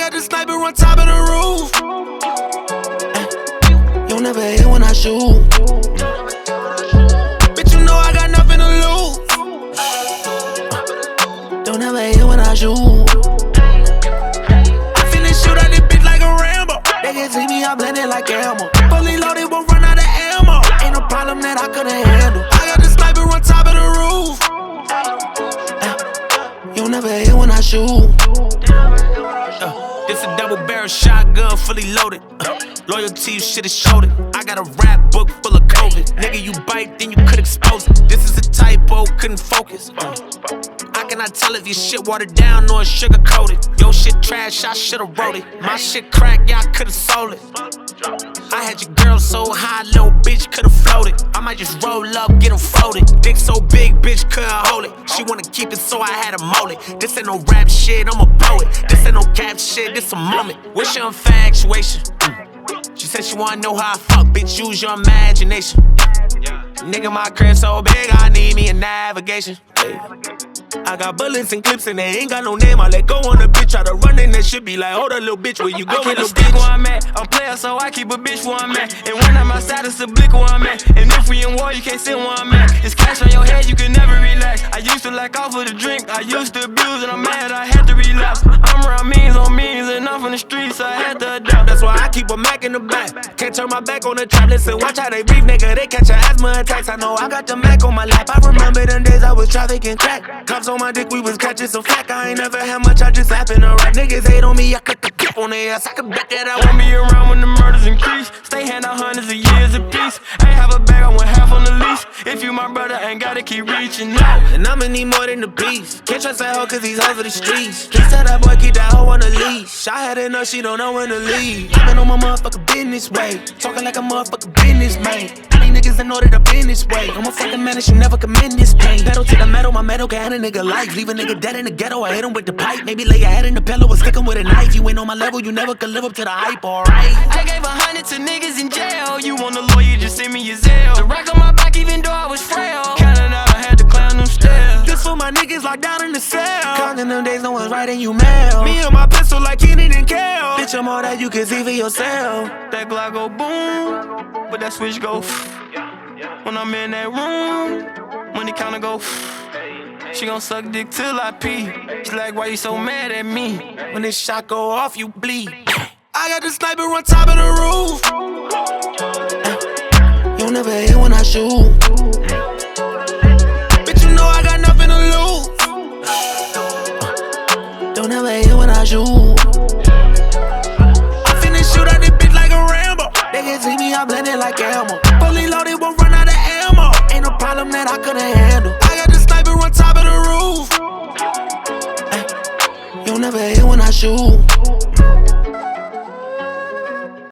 got the sniper on top of the roof. You'll never hear when I shoot. Bitch, you know I got nothing to lose. You'll never hear when I shoot. I finna shoot at this bitch like a Rambo. They can see me, I blend it like ammo. Fully loaded, won't run out of ammo. Ain't no problem that I couldn't handle. I got the sniper on top of the roof. You'll never hear when I shoot. This a double barrel shotgun, fully loaded. Loyalty, you should've showed it. I got a rap book full of COVID. Nigga, you bite, then you could expose it. This is a typo, couldn't focus. How can I tell if your shit watered down or sugar coated? Yo shit trash, I should've wrote it. My shit cracked, yeah, I could've sold it. I had your girl so high, little bitch could've floated. I might just roll up, get 'em folded. Dick so big, bitch couldn't hold it. She wanna keep it, so I had to mold it. This ain't no rap shit, I'm a poet. This ain't no cap shit, this a moment. What's your infatuation? She said she wanna know how I fuck, bitch, use your imagination. Nigga, my crib so big, I need me a navigation. I got bullets and clips and they ain't got no name. I let go on a bitch, try to run in that shit, be like, hold up, little bitch, where you go, little bitch? Where I'm at, I'm player, so I keep a bitch where I'm at. And when I'm outside, it's a blick where I'm at. And if we in war, you can't sit where I'm at. It's cash on your head, you can never relax. I used to lack off of the drink, I used to abuse, and I'm mad, I had to relapse. I'm around means on means, and I'm from the streets, so I had to adapt. That's why I keep a Mac in the back. Can't turn my back on the trap, listen, watch how they beef, nigga, they catch your asthma attacks. I know I got the Mac on my lap, I remember them days I was trafficking crack. Cops on my dick, we was catching some flack. I ain't never had much, I just happen to rap. Niggas hate on me, I click a clip on their ass, I can bet that I won't be around when the murders increase. Stay hand out hundreds of years apiece. Ain't have a bag, I went half on the lease. If you my brother, ain't gotta keep reaching out. And I'ma need more than a piece. Can't trust that hoe cause he's over the streets. Please tell that boy keep that hoe on the leash. I had enough, she don't know when to leave. I've been on my motherfucking business way. Talking like a motherfucking business man. I need niggas that know that I've been this way. I'm a fucking menace, you never commend this pain. Pedal to the metal, my metal can end a nigga life. Leave a nigga dead in the ghetto, I hit him with the pipe. Maybe lay your head in the pillow or stick him with a knife. You ain't on my level, you never could live up to the hype, alright? I gave 100 to niggas in jail. You want a lawyer, just send me your Zelle. The rack on my back even though I was frail. Counting out, I had to clown them still. This for my niggas locked down in the cell. Counting them days, no one's writing you mail. Me and my pistol like Keenan and Kel. Bitch, I'm all that you can see for yourself. That Glock go boom, but that switch go when I'm in that room, money counter go she gon' suck dick till I pee. She like, why you so mad at me? When this shot go off, you bleed. I got the sniper on top of the roof. You'll never hear when I shoot. Bitch, you know I got nothing to lose. You'll never hear when I shoot. I finna shoot at this bitch like a Rambo. They can see me, I blend it like ammo. Fully loaded, won't run out of ammo. Ain't no problem that I couldn't handle. I got the sniper on top of the roof. You'll never hear when I shoot.